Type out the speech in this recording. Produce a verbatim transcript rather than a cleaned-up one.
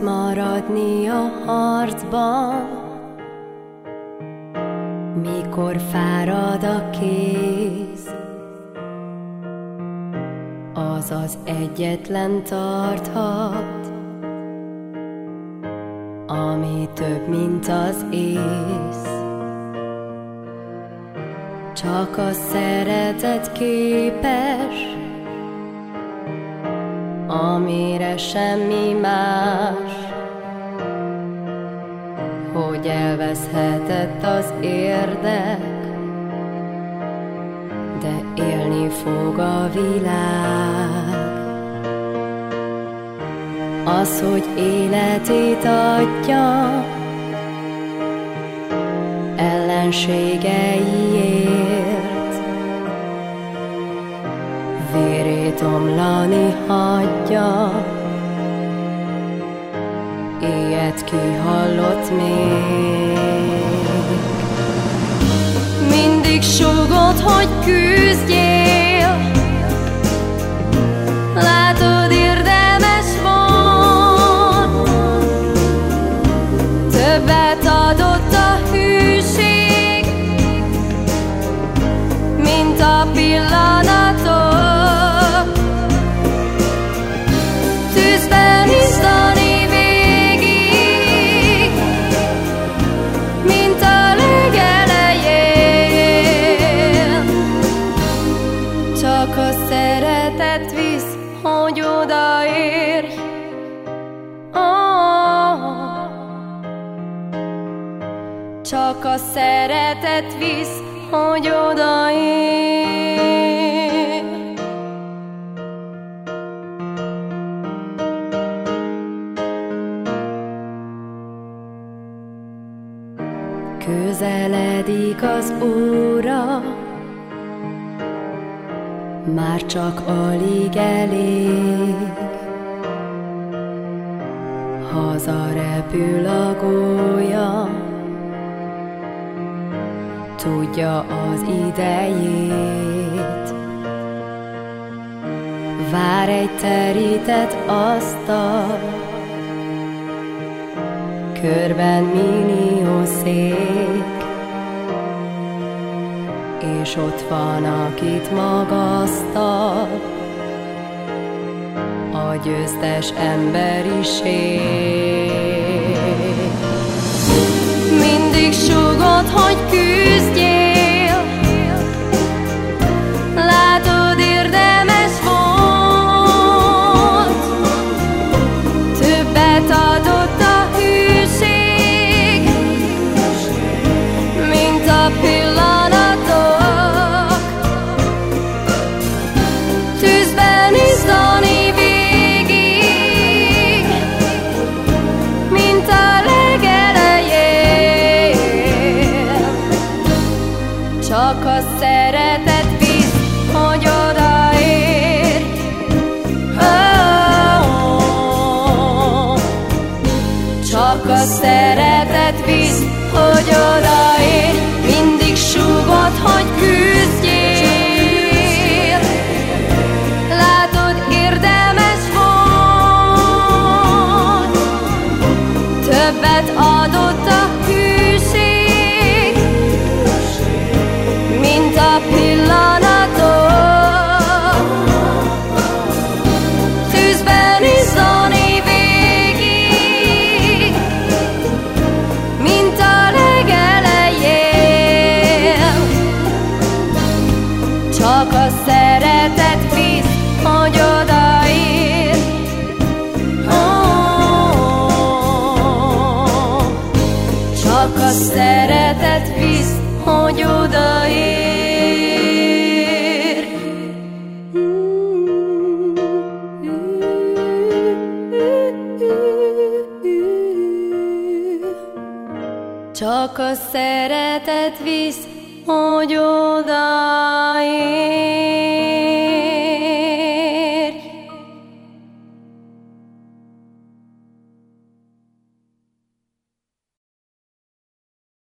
maradni a harcban, mikor fárad a kéz. Az az egyetlen tarthat, ami több, mint az ész. Csak a szeretet képes, amire semmi más, hogy elveszhetett az érdek, de élni fog a világ. Az, hogy életét adja ellenségeiért, vérét omlani hagyja, ilyet ki hallott még. Mindig súgod, hogy küzdjél, látod, érdemes van. Többet adott a hűség, mint a pillanatok. Tűzben izzani végig, mint a legelején. Csak a szeretet visz, hogy odaérj. Oh. Csak a szeretet visz, hogy odaérj. Közeledik az óra, már csak alig elég. Hazarepül a gólya, tudja az idejét. Vár egy terített asztal, körben millió szék, és ott van, akit magasztal a győztes emberiség. Mindig súgod, hogy küzdjél, látod, érdemes volt. Többet adott a hűség, mint a pillanatok. Tűzben izzani végig, mint a legelején. Csak a szeretet visz, hogy odaérj. Oh, csak a szeretet visz, hogy odaérj. Mindig súgod, hogy küzdjél, látod, érdemes volt. Többet adott a hűség, mint a pillanatok. Tűzben izzani végig, mint a legelején. Csak a szeretet visz, hogy odaér. Oh, csak a szeretet visz, hogy odaér. Csak a szeretet visz, hogy odaér.